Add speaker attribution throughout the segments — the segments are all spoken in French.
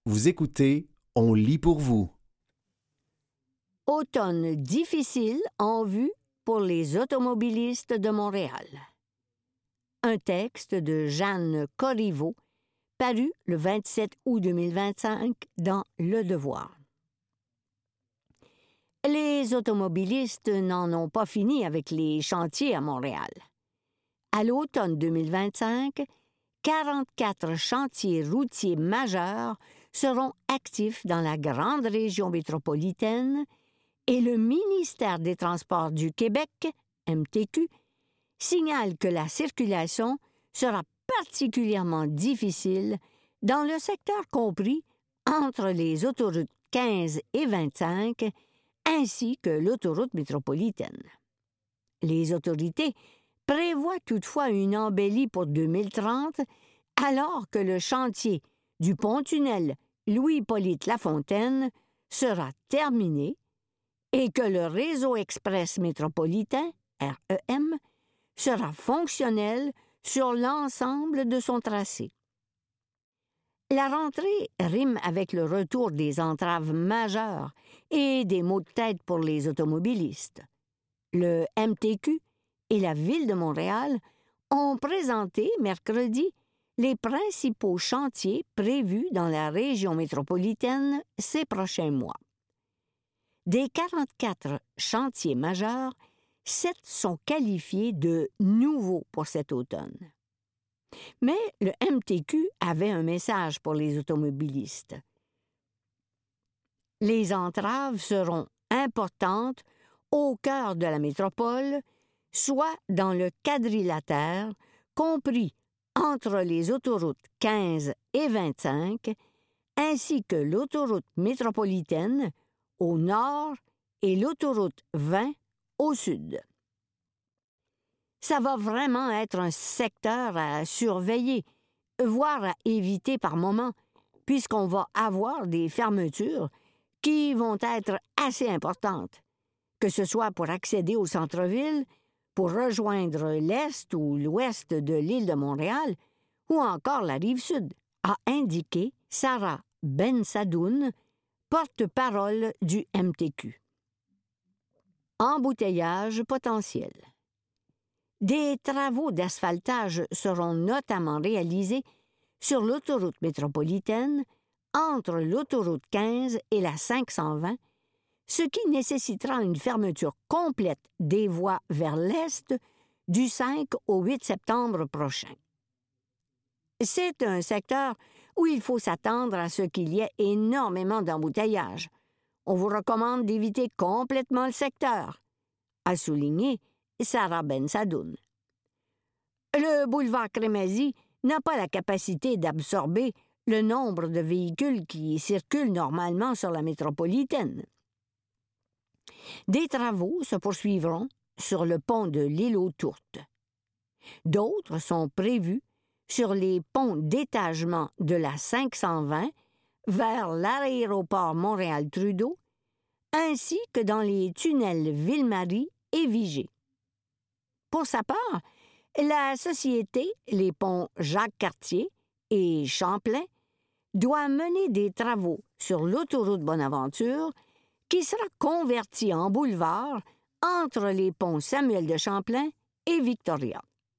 Speaker 1: Vous écoutez, on lit pour vous.
Speaker 2: Automne difficile en vue pour les automobilistes de Montréal. Un texte de Jeanne Corriveau, paru le 27 août 2025 dans Le Devoir. Les automobilistes n'en ont pas fini avec les chantiers à Montréal. À l'automne 2025, 44 chantiers routiers majeurs seront actifs dans la grande région métropolitaine et le ministère des Transports du Québec, MTQ, signale que la circulation sera particulièrement difficile dans le secteur compris entre les autoroutes 15 et 25 ainsi que l'autoroute métropolitaine. Les autorités prévoient toutefois une embellie pour 2030 alors que le chantier du pont-tunnel Louis-Hippolyte Lafontaine sera terminé et que le réseau express métropolitain, REM, sera fonctionnel sur l'ensemble de son tracé. La rentrée rime avec le retour des entraves majeures et des maux de tête pour les automobilistes. Le MTQ et la Ville de Montréal ont présenté mercredi les principaux chantiers prévus dans la région métropolitaine ces prochains mois. Des 44 chantiers majeurs, 7 sont qualifiés de nouveaux pour cet automne. Mais le MTQ avait un message pour les automobilistes. Les entraves seront importantes au cœur de la métropole, soit dans le quadrilatère, compris entre les autoroutes 15 et 25, ainsi que l'autoroute métropolitaine au nord et l'autoroute 20 au sud. Ça va vraiment être un secteur à surveiller, voire à éviter par moment, puisqu'on va avoir des fermetures qui vont être assez importantes, que ce soit pour accéder au centre-ville, pour rejoindre l'est ou l'ouest de l'île de Montréal, ou encore la Rive-Sud, a indiqué Sarah Bensadoun, porte-parole du MTQ. Embouteillage potentiel. Des travaux d'asphaltage seront notamment réalisés sur l'autoroute métropolitaine entre l'autoroute 15 et la 520, ce qui nécessitera une fermeture complète des voies vers l'est du 5 au 8 septembre prochain. C'est un secteur où il faut s'attendre à ce qu'il y ait énormément d'embouteillages. On vous recommande d'éviter complètement le secteur, a souligné Sarah Bensadoun. Le boulevard Crémazie n'a pas la capacité d'absorber le nombre de véhicules qui circulent normalement sur la métropolitaine. Des travaux se poursuivront sur le pont de l'île aux Tourtes. D'autres sont prévus sur les ponts d'étagement de la 520 vers l'aéroport Montréal-Trudeau, ainsi que dans les tunnels Ville-Marie et Vigée. Pour sa part, la société Les Ponts Jacques-Cartier et Champlain doit mener des travaux sur l'autoroute Bonaventure qui sera convertie en boulevard entre les ponts Samuel de Champlain et Victoria.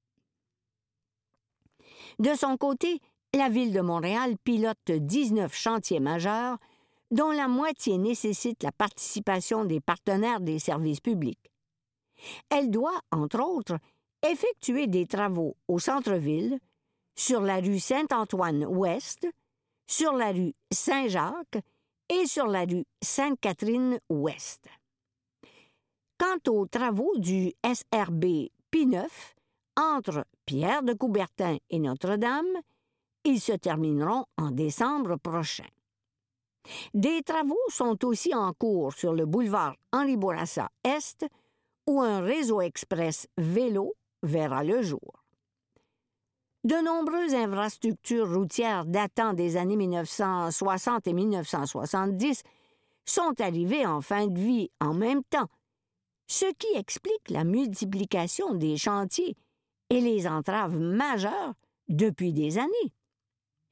Speaker 2: De son côté, la Ville de Montréal pilote 19 chantiers majeurs, dont la moitié nécessite la participation des partenaires des services publics. Elle doit, entre autres, effectuer des travaux au centre-ville, sur la rue Saint-Antoine-Ouest, sur la rue Saint-Jacques et sur la rue Sainte-Catherine-Ouest. Quant aux travaux du SRB P9, entre Pierre de Coubertin et Notre-Dame, ils se termineront en décembre prochain. Des travaux sont aussi en cours sur le boulevard Henri-Bourassa-Est, où un réseau express vélo verra le jour. De nombreuses infrastructures routières datant des années 1960 et 1970 sont arrivées en fin de vie en même temps, ce qui explique la multiplication des chantiers et les entraves majeures depuis des années.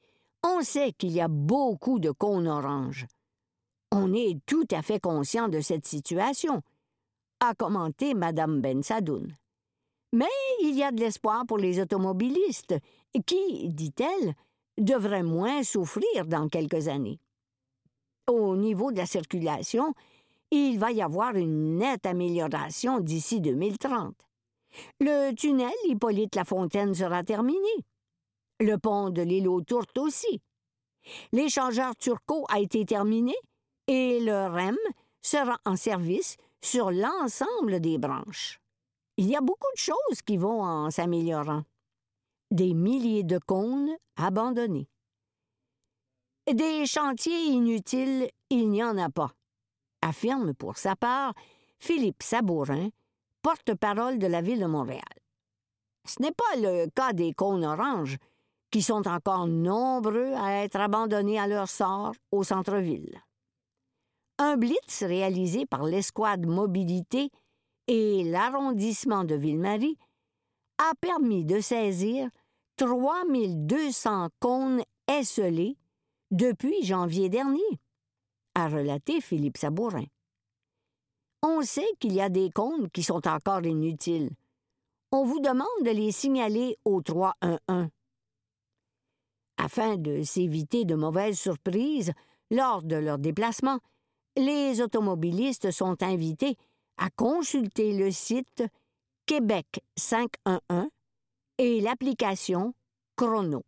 Speaker 2: On sait qu'il y a beaucoup de cônes oranges. On est tout à fait conscient de cette situation, a commenté Mme Bensadoun. Mais il y a de l'espoir pour les automobilistes qui, dit-elle, devraient moins souffrir dans quelques années. Au niveau de la circulation, il va y avoir une nette amélioration d'ici 2030. Le tunnel Hippolyte-Lafontaine sera terminé. Le pont de l'île aux Tourtes aussi. L'échangeur Turcot a été terminé et le REM sera en service sur l'ensemble des branches. Il y a beaucoup de choses qui vont en s'améliorant. Des milliers de cônes abandonnés. Des chantiers inutiles, il n'y en a pas, affirme pour sa part Philippe Sabourin, porte-parole de la Ville de Montréal. Ce n'est pas le cas des cônes oranges, qui sont encore nombreux à être abandonnés à leur sort au centre-ville. Un blitz réalisé par l'Escouade Mobilité et l'arrondissement de Ville-Marie a permis de saisir 3200 cônes esselés depuis janvier dernier, a relaté Philippe Sabourin. On sait qu'il y a des cônes qui sont encore inutiles. On vous demande de les signaler au 311. Afin de s'éviter de mauvaises surprises lors de leur déplacement, les automobilistes sont invités à consulter le site Québec 511 et l'application Chrono.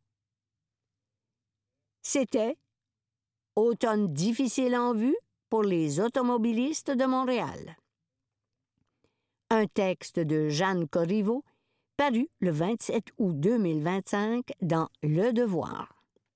Speaker 2: C'était Automne difficile en vue pour les automobilistes de Montréal. Un texte de Jeanne Corriveau, paru le 27 août 2025 dans Le Devoir.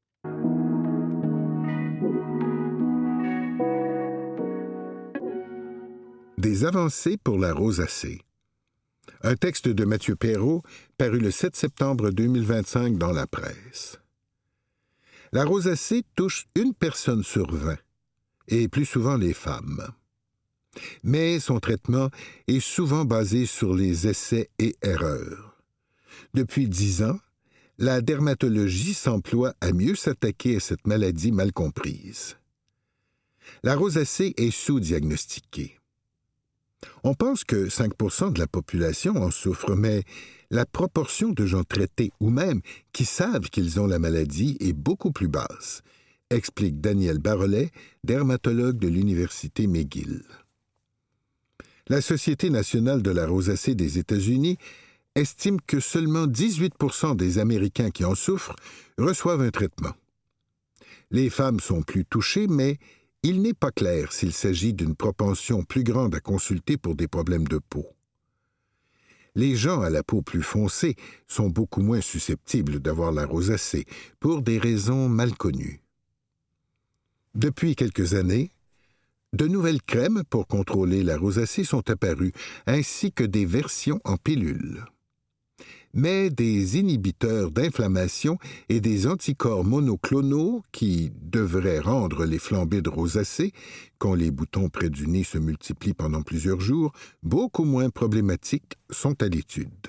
Speaker 3: Des avancées pour la rosacée. Un texte de Mathieu Perrault, paru le 7 septembre 2025 dans la presse. La rosacée touche une personne sur 20, et plus souvent les femmes. Mais son traitement est souvent basé sur les essais et erreurs. Depuis 10 ans, la dermatologie s'emploie à mieux s'attaquer à cette maladie mal comprise. La rosacée est sous-diagnostiquée. On pense que 5% de la population en souffre, mais la proportion de gens traités ou même qui savent qu'ils ont la maladie est beaucoup plus basse, explique Daniel Barolet, dermatologue de l'Université McGill. La Société nationale de la rosacée des États-Unis estime que seulement 18% des Américains qui en souffrent reçoivent un traitement. Les femmes sont plus touchées, mais il n'est pas clair s'il s'agit d'une propension plus grande à consulter pour des problèmes de peau. Les gens à la peau plus foncée sont beaucoup moins susceptibles d'avoir la rosacée, pour des raisons mal connues. Depuis quelques années, de nouvelles crèmes pour contrôler la rosacée sont apparues, ainsi que des versions en pilule. Mais des inhibiteurs d'inflammation et des anticorps monoclonaux qui devraient rendre les flambées de rosacée, quand les boutons près du nez se multiplient pendant plusieurs jours, beaucoup moins problématiques, sont à l'étude.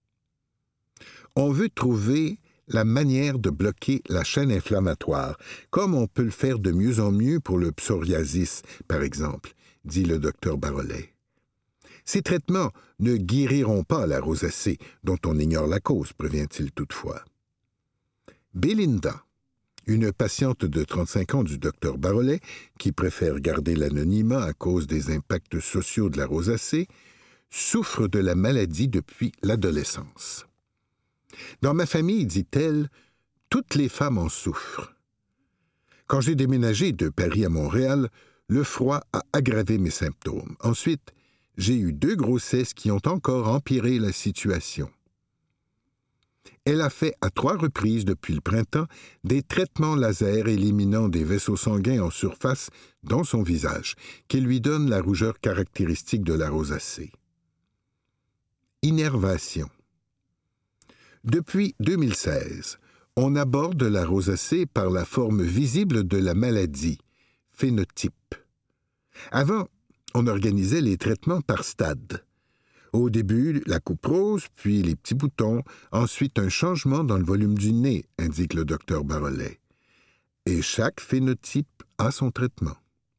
Speaker 3: On veut trouver la manière de bloquer la chaîne inflammatoire, comme on peut le faire de mieux en mieux pour le psoriasis, par exemple, dit le Dr Barolet. Ces traitements ne guériront pas la rosacée, dont on ignore la cause, prévient-il toutefois. Belinda, une patiente de 35 ans du Dr Barolet, qui préfère garder l'anonymat à cause des impacts sociaux de la rosacée, souffre de la maladie depuis l'adolescence. Dans ma famille, dit-elle, toutes les femmes en souffrent. Quand j'ai déménagé de Paris à Montréal, le froid a aggravé mes symptômes. Ensuite, j'ai eu 2 grossesses qui ont encore empiré la situation. Elle a fait à 3 reprises depuis le printemps des traitements laser éliminant des vaisseaux sanguins en surface dans son visage, qui lui donnent la rougeur caractéristique de la rosacée. Innervation. Depuis 2016, on aborde la rosacée par la forme visible de la maladie, phénotype. Avant, on organisait les traitements par stade. Au début, la coupe rose, puis les petits boutons, ensuite un changement dans le volume du nez, indique le Dr Barolet. et chaque phénotype a son traitement.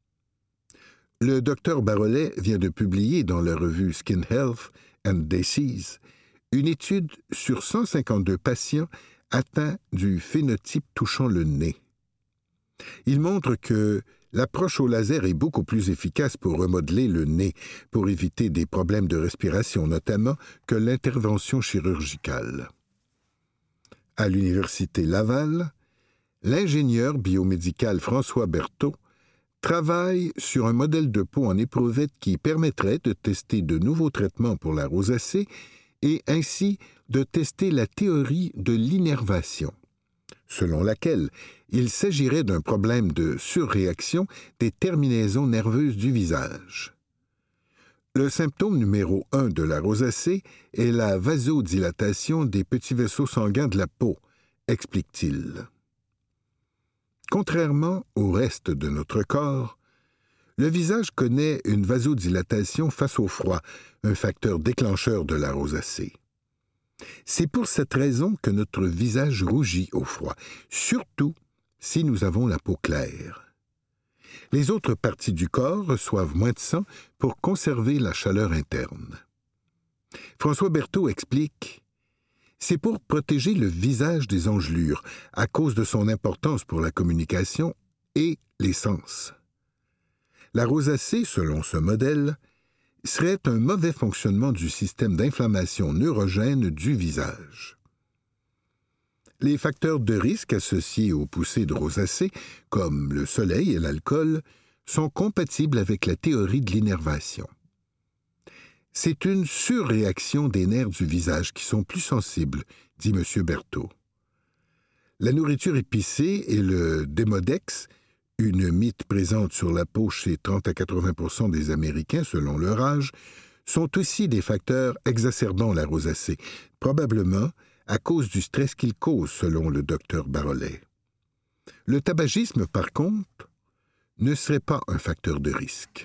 Speaker 3: Le Dr Barolet vient de publier dans la revue Skin Health and Disease une étude sur 152 patients atteints du phénotype touchant le nez. Il montre que l'approche au laser est beaucoup plus efficace pour remodeler le nez, pour éviter des problèmes de respiration notamment, que l'intervention chirurgicale. À l'Université Laval, l'ingénieur biomédical François Berthaud travaille sur un modèle de peau en éprouvette qui permettrait de tester de nouveaux traitements pour la rosacée et ainsi de tester la théorie de l'innervation, selon laquelle il s'agirait d'un problème de surréaction des terminaisons nerveuses du visage. Le symptôme numéro 1 de la rosacée est la vasodilatation des petits vaisseaux sanguins de la peau, explique-t-il. Contrairement au reste de notre corps, le visage connaît une vasodilatation face au froid, un facteur déclencheur de la rosacée. C'est pour cette raison que notre visage rougit au froid, surtout si nous avons la peau claire. Les autres parties du corps reçoivent moins de sang pour conserver la chaleur interne. François Berthaud explique: c'est pour protéger le visage des engelures, à cause de son importance pour la communication et les sens. La rosacée, selon ce modèle, serait un mauvais fonctionnement du système d'inflammation neurogène du visage. Les facteurs de risque associés aux poussées de rosacée, comme le soleil et l'alcool, sont compatibles avec la théorie de l'innervation. C'est une surréaction des nerfs du visage qui sont plus sensibles, dit M. Berthaud. La nourriture épicée et le Demodex, une mite présente sur la peau chez 30 à 80% des Américains selon leur âge, sont aussi des facteurs exacerbant la rosacée, probablement à cause du stress qu'ils causent, selon le Dr Barolet. Le tabagisme, par contre, ne serait pas un facteur de risque.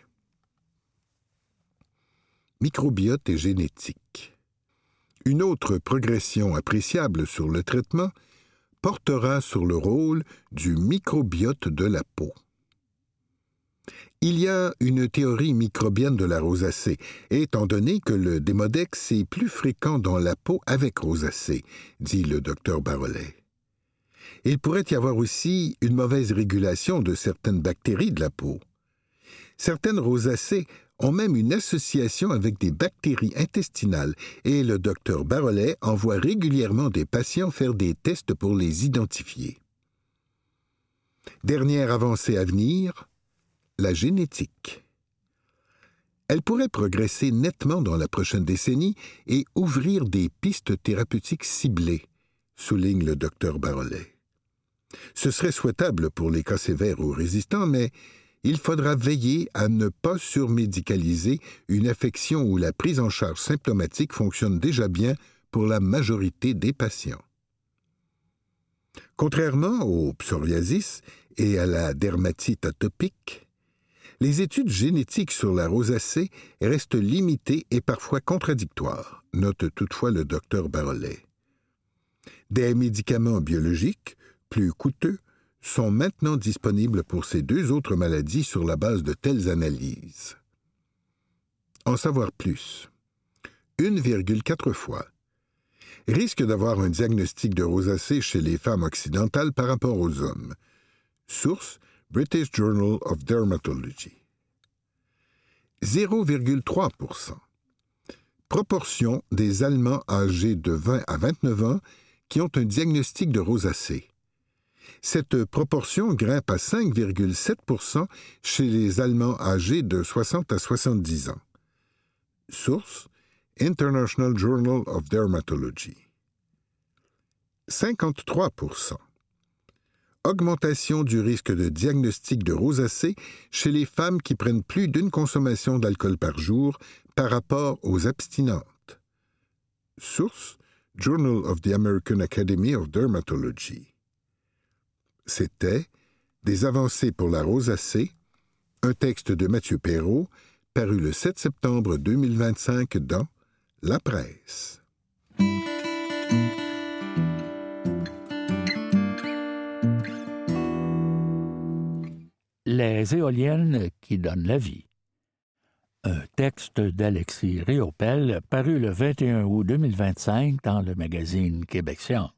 Speaker 3: Microbiote et génétique. Une autre progression appréciable sur le traitement portera sur le rôle du microbiote de la peau. Il y a une théorie microbienne de la rosacée, étant donné que le Demodex est plus fréquent dans la peau avec rosacée, dit le Dr Barolet. Il pourrait y avoir aussi une mauvaise régulation de certaines bactéries de la peau. Certaines rosacées ont même une association avec des bactéries intestinales et le Dr Barolet envoie régulièrement des patients faire des tests pour les identifier. Dernière avancée à venir, la génétique. Elle pourrait progresser nettement dans la prochaine décennie et ouvrir des pistes thérapeutiques ciblées, souligne le Dr Barolet. Ce serait souhaitable pour les cas sévères ou résistants, mais il faudra veiller à ne pas surmédicaliser une affection où la prise en charge symptomatique fonctionne déjà bien pour la majorité des patients. Contrairement au psoriasis et à la dermatite atopique, les études génétiques sur la rosacée restent limitées et parfois contradictoires, note toutefois le Dr Barolet. Des médicaments biologiques, plus coûteux, sont maintenant disponibles pour ces deux autres maladies sur la base de telles analyses. En savoir plus. 1,4 fois. Risque d'avoir un diagnostic de rosacée chez les femmes occidentales par rapport aux hommes. Source: British Journal of Dermatology. 0,3%. Proportion des Allemands âgés de 20 à 29 ans qui ont un diagnostic de rosacée. Cette proportion grimpe à 5,7% chez les Allemands âgés de 60 à 70 ans. Source: International Journal of Dermatology. 53%. Augmentation du risque de diagnostic de rosacée chez les femmes qui prennent plus d'une consommation d'alcool par jour par rapport aux abstinentes. Source: Journal of the American Academy of Dermatology. C'était Des avancées pour la rosacée, un texte de Mathieu Perrault, paru le 7 septembre 2025 dans La Presse.
Speaker 4: Les éoliennes qui donnent la vie. Un texte d'Alexis Réopel paru le 21 août 2025 dans le magazine Québec Science.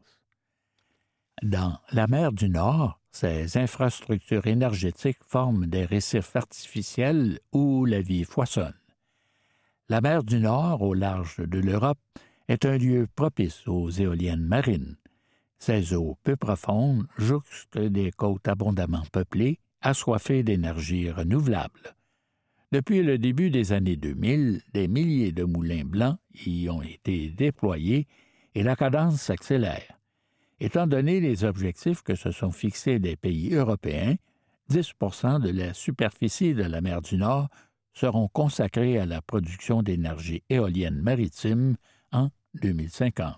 Speaker 4: Dans la mer du Nord, ces infrastructures énergétiques forment des récifs artificiels où la vie foisonne. La mer du Nord, au large de l'Europe, est un lieu propice aux éoliennes marines. Ces eaux peu profondes jouxtent des côtes abondamment peuplées, assoiffées d'énergie renouvelable. Depuis le début des années 2000, des milliers de moulins blancs y ont été déployés et la cadence s'accélère. Étant donné les objectifs que se sont fixés les pays européens, 10 % de la superficie de la mer du Nord seront consacrés à la production d'énergie éolienne maritime en 2050.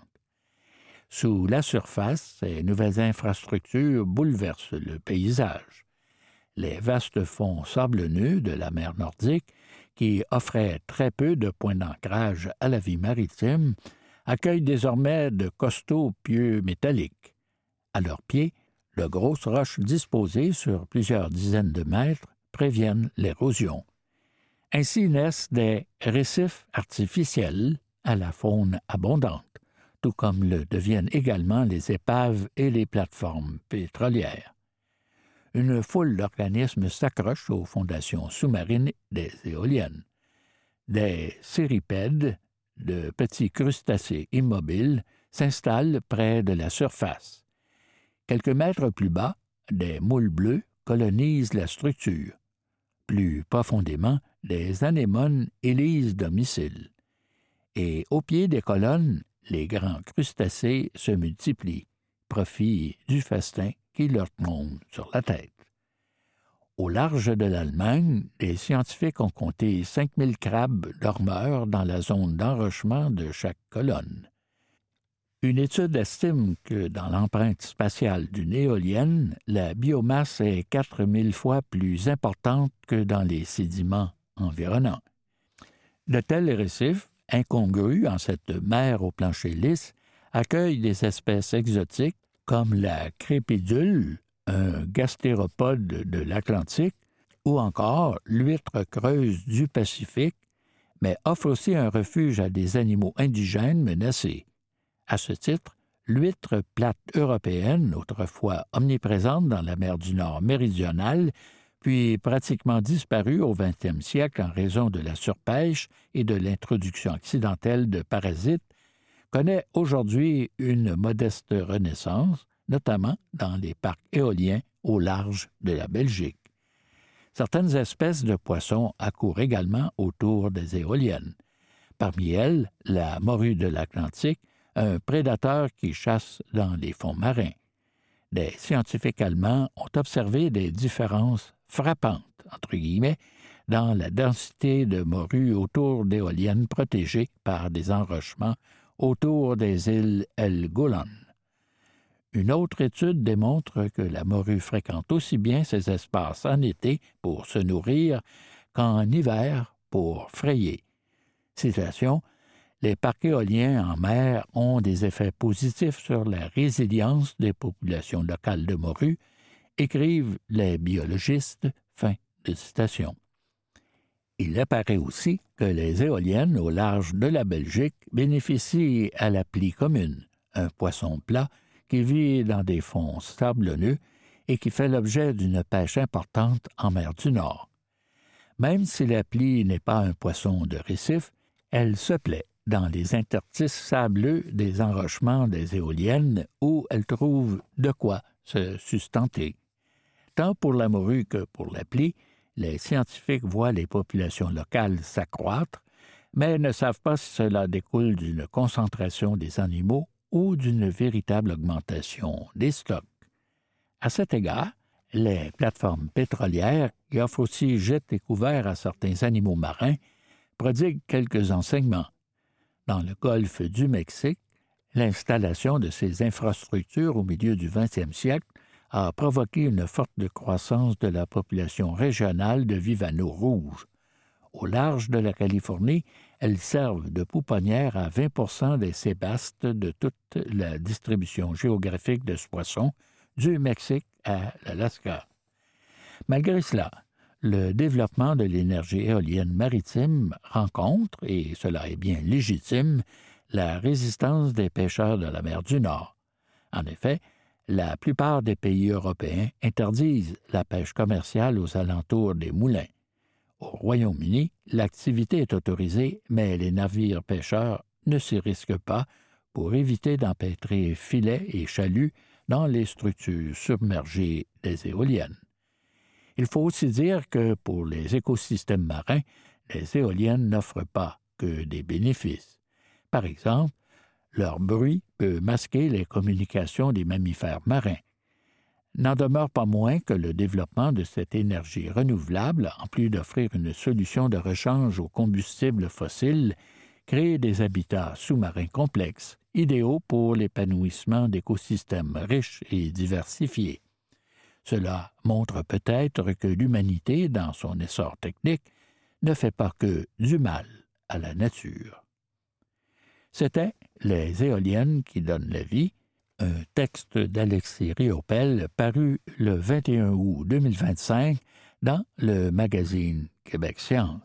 Speaker 4: Sous la surface, ces nouvelles infrastructures bouleversent le paysage. Les vastes fonds sablonneux de la mer Nordique, qui offraient très peu de points d'ancrage à la vie maritime, accueillent désormais de costauds pieux métalliques. À leurs pieds, de grosses roches disposées sur plusieurs dizaines de mètres préviennent l'érosion. Ainsi naissent des récifs artificiels à la faune abondante, tout comme le deviennent également les épaves et les plateformes pétrolières. Une foule d'organismes s'accrochent aux fondations sous-marines des éoliennes. Des cirripèdes, de petits crustacés immobiles, s'installent près de la surface. Quelques mètres plus bas, des moules bleus colonisent la structure. Plus profondément, des anémones élisent domicile. Et au pied des colonnes, les grands crustacés se multiplient, profit du festin qui leur tombe sur la tête. Au large de l'Allemagne, les scientifiques ont compté 5000 crabes dormeurs dans la zone d'enrochement de chaque colonne. Une étude estime que dans l'empreinte spatiale d'une éolienne, la biomasse est 4000 fois plus importante que dans les sédiments environnants. De tels récifs, incongrus en cette mer au plancher lisse, accueillent des espèces exotiques comme la crépidule, un gastéropode de l'Atlantique, ou encore l'huître creuse du Pacifique, mais offrent aussi un refuge à des animaux indigènes menacés. À ce titre, l'huître plate européenne, autrefois omniprésente dans la mer du Nord méridionale, puis pratiquement disparue au 20e siècle en raison de la surpêche et de l'introduction accidentelle de parasites, connaît aujourd'hui une modeste renaissance, notamment dans les parcs éoliens au large de la Belgique. Certaines espèces de poissons accourent également autour des éoliennes. Parmi elles, la morue de l'Atlantique, un prédateur qui chasse dans les fonds marins. Des scientifiques allemands ont observé des différences frappantes, entre guillemets, dans la densité de morues autour d'éoliennes protégées par des enrochements autour des îles Helgoland. Une autre étude démontre que la morue fréquente aussi bien ces espaces en été pour se nourrir qu'en hiver pour frayer. Citation: « Les parcs éoliens en mer ont des effets positifs sur la résilience des populations locales de morues », écrivent les biologistes. Fin de citation. Il apparaît aussi que les éoliennes au large de la Belgique bénéficient à la plie commune, un poisson plat qui vit dans des fonds sablonneux et qui fait l'objet d'une pêche importante en mer du Nord. Même si la plie n'est pas un poisson de récif, elle se plaît dans les interstices sableux des enrochements des éoliennes où elle trouve de quoi se sustenter. Tant pour la morue que pour la plie, les scientifiques voient les populations locales s'accroître, mais ne savent pas si cela découle d'une concentration des animaux ou d'une véritable augmentation des stocks. À cet égard, les plateformes pétrolières, qui offrent aussi gîtes et couverts à certains animaux marins, prodiguent quelques enseignements. Dans le golfe du Mexique, l'installation de ces infrastructures au milieu du 20e siècle a provoqué une forte croissance de la population régionale de vivaneaux rouges. Au large de la Californie, elles servent de pouponnière à 20 % des sébastes de toute la distribution géographique de ce poisson, du Mexique à l'Alaska. Malgré cela, le développement de l'énergie éolienne maritime rencontre, et cela est bien légitime, la résistance des pêcheurs de la mer du Nord. En effet, la plupart des pays européens interdisent la pêche commerciale aux alentours des moulins. Au Royaume-Uni, l'activité est autorisée, mais les navires pêcheurs ne s'y risquent pas pour éviter d'empêtrer filets et chaluts dans les structures submergées des éoliennes. Il faut aussi dire que pour les écosystèmes marins, les éoliennes n'offrent pas que des bénéfices. Par exemple, leur bruit peut masquer les communications des mammifères marins. N'en demeure pas moins que le développement de cette énergie renouvelable, en plus d'offrir une solution de rechange aux combustibles fossiles, crée des habitats sous-marins complexes, idéaux pour l'épanouissement d'écosystèmes riches et diversifiés. Cela montre peut-être que l'humanité, dans son essor technique, ne fait pas que du mal à la nature. C'était Les éoliennes qui donnent la vie, un texte d'Alexis Riopel paru le 21 août 2025 dans le magazine Québec Science.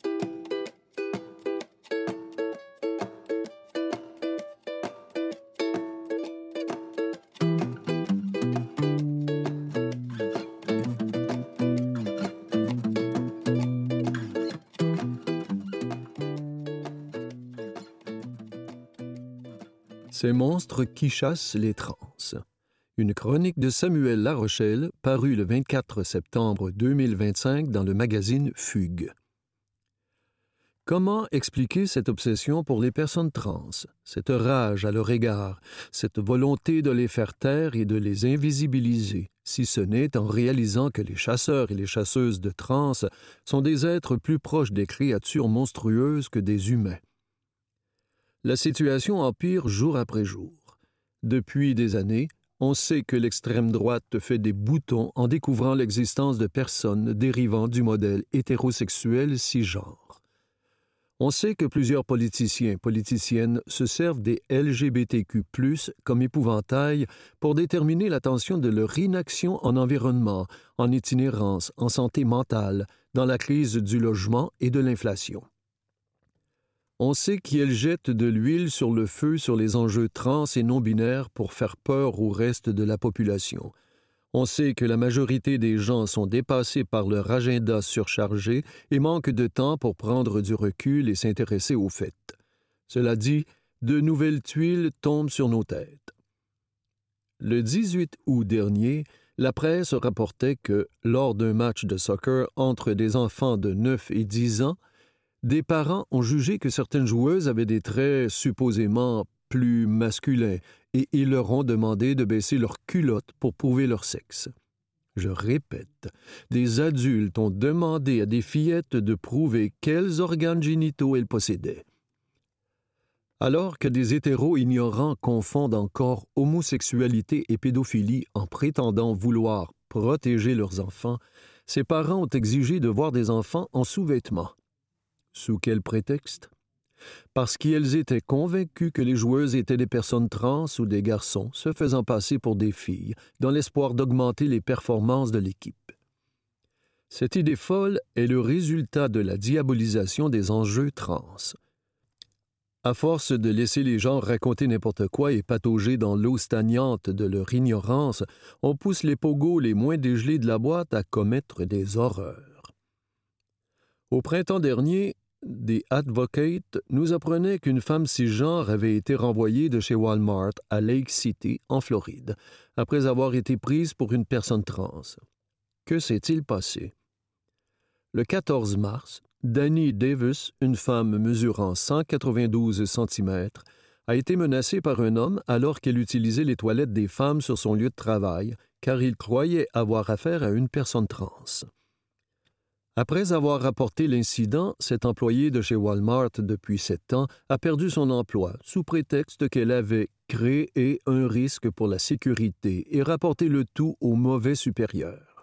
Speaker 5: Ces monstres qui chassent les trans. Une chronique de Samuel Larochelle parue le 24 septembre 2025 dans le magazine Fugue. Comment expliquer cette obsession pour les personnes trans, cette rage à leur égard, cette volonté de les faire taire et de les invisibiliser, si ce n'est en réalisant que les chasseurs et les chasseuses de trans sont des êtres plus proches des créatures monstrueuses que des humains? La situation empire jour après jour. Depuis des années, on sait que l'extrême droite fait des boutons en découvrant l'existence de personnes dérivant du modèle hétérosexuel cisgenre. On sait que plusieurs politiciens et politiciennes se servent des LGBTQ+, comme épouvantail pour déterminer l'attention de leur inaction en environnement, en itinérance, en santé mentale, dans la crise du logement et de l'inflation. On sait qu'elles jettent de l'huile sur le feu sur les enjeux trans et non-binaires pour faire peur au reste de la population. On sait que la majorité des gens sont dépassés par leur agenda surchargé et manquent de temps pour prendre du recul et s'intéresser aux faits. Cela dit, de nouvelles tuiles tombent sur nos têtes. Le 18 août dernier, la presse rapportait que, lors d'un match de soccer entre des enfants de 9 et 10 ans, des parents ont jugé que certaines joueuses avaient des traits supposément plus masculins et ils leur ont demandé de baisser leurs culottes pour prouver leur sexe. Je répète, des adultes ont demandé à des fillettes de prouver quels organes génitaux elles possédaient. Alors que des hétéros ignorants confondent encore homosexualité et pédophilie en prétendant vouloir protéger leurs enfants, ces parents ont exigé de voir des enfants en sous-vêtements. Sous quel prétexte? Parce qu'elles étaient convaincues que les joueuses étaient des personnes trans ou des garçons se faisant passer pour des filles, dans l'espoir d'augmenter les performances de l'équipe. Cette idée folle est le résultat de la diabolisation des enjeux trans. À force de laisser les gens raconter n'importe quoi et patauger dans l'eau stagnante de leur ignorance, on pousse les pogos les moins dégelés de la boîte à commettre des horreurs. Au printemps dernier, des advocates nous apprenaient qu'une femme cisgenre avait été renvoyée de chez Walmart à Lake City, en Floride, après avoir été prise pour une personne trans. Que s'est-il passé? Le 14 mars, Danny Davis, une femme mesurant 192 cm, a été menacée par un homme alors qu'elle utilisait les toilettes des femmes sur son lieu de travail, car il croyait avoir affaire à une personne trans. Après avoir rapporté l'incident, cet employé de chez Walmart depuis 7 ans a perdu son emploi sous prétexte qu'elle avait créé un risque pour la sécurité et rapporté le tout au mauvais supérieur.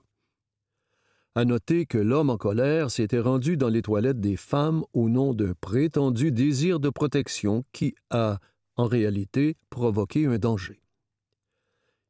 Speaker 5: À noter que l'homme en colère s'était rendu dans les toilettes des femmes au nom d'un prétendu désir de protection qui a, en réalité, provoqué un danger.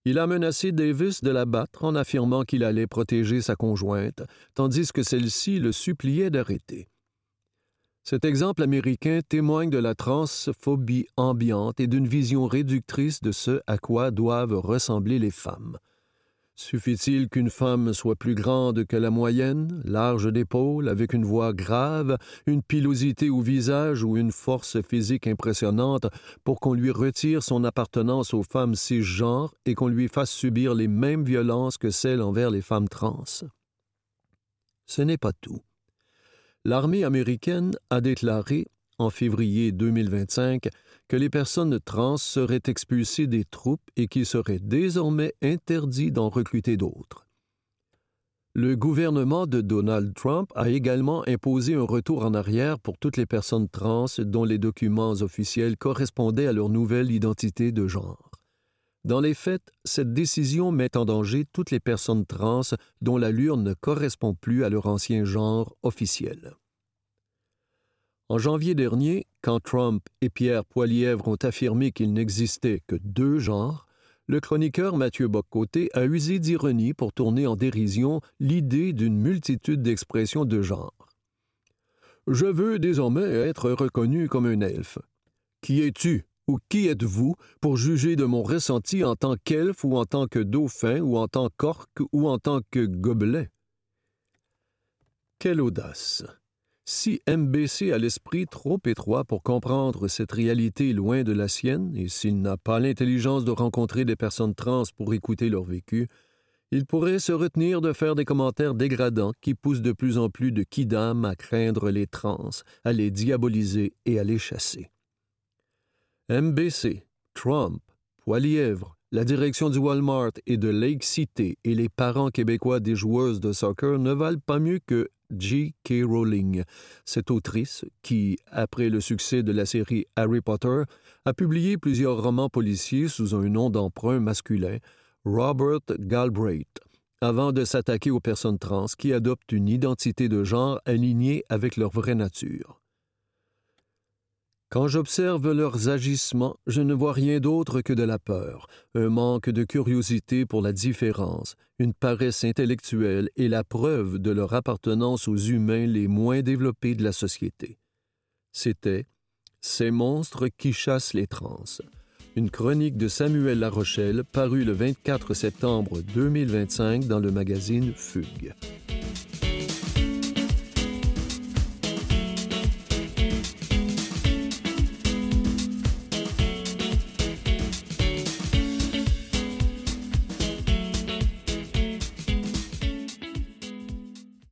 Speaker 5: Il a menacé Davis de la battre en affirmant qu'il allait protéger sa conjointe, tandis que celle-ci le suppliait d'arrêter. Cet exemple américain témoigne de la transphobie ambiante et d'une vision réductrice de ce à quoi doivent ressembler les femmes. Suffit-il qu'une femme soit plus grande que la moyenne, large d'épaules, avec une voix grave, une pilosité au visage ou une force physique impressionnante pour qu'on lui retire son appartenance aux femmes cisgenres et qu'on lui fasse subir les mêmes violences que celles envers les femmes trans? Ce n'est pas tout. L'armée américaine a déclaré, en février 2025, que les personnes trans seraient expulsées des troupes et qu'il serait désormais interdit d'en recruter d'autres. Le gouvernement de Donald Trump a également imposé un retour en arrière pour toutes les personnes trans dont les documents officiels correspondaient à leur nouvelle identité de genre. Dans les faits, cette décision met en danger toutes les personnes trans dont l'allure ne correspond plus à leur ancien genre officiel. En janvier dernier, quand Trump et Pierre Poilievre ont affirmé qu'il n'existait que deux genres, le chroniqueur Mathieu Bock-Côté a usé d'ironie pour tourner en dérision l'idée d'une multitude d'expressions de genre. « Je veux désormais être reconnu comme un elfe. Qui es-tu ou qui êtes-vous pour juger de mon ressenti en tant qu'elfe ou en tant que dauphin ou en tant qu'orque ou en tant que gobelet? » Quelle audace! Si MBC a l'esprit trop étroit pour comprendre cette réalité loin de la sienne, et s'il n'a pas l'intelligence de rencontrer des personnes trans pour écouter leur vécu, il pourrait se retenir de faire des commentaires dégradants qui poussent de plus en plus de kidam à craindre les trans, à les diaboliser et à les chasser. MBC, Trump, Poilievre, la direction du Walmart et de Lake City et les parents québécois des joueuses de soccer ne valent pas mieux que J.K. Rowling, cette autrice qui, après le succès de la série Harry Potter, a publié plusieurs romans policiers sous un nom d'emprunt masculin, Robert Galbraith, avant de s'attaquer aux personnes trans qui adoptent une identité de genre alignée avec leur vraie nature. Quand j'observe leurs agissements, je ne vois rien d'autre que de la peur, un manque de curiosité pour la différence, une paresse intellectuelle et la preuve de leur appartenance aux humains les moins développés de la société. C'était « Ces monstres qui chassent les trans », une chronique de Samuel Larochelle parue le 24 septembre 2025 dans le magazine Fugue.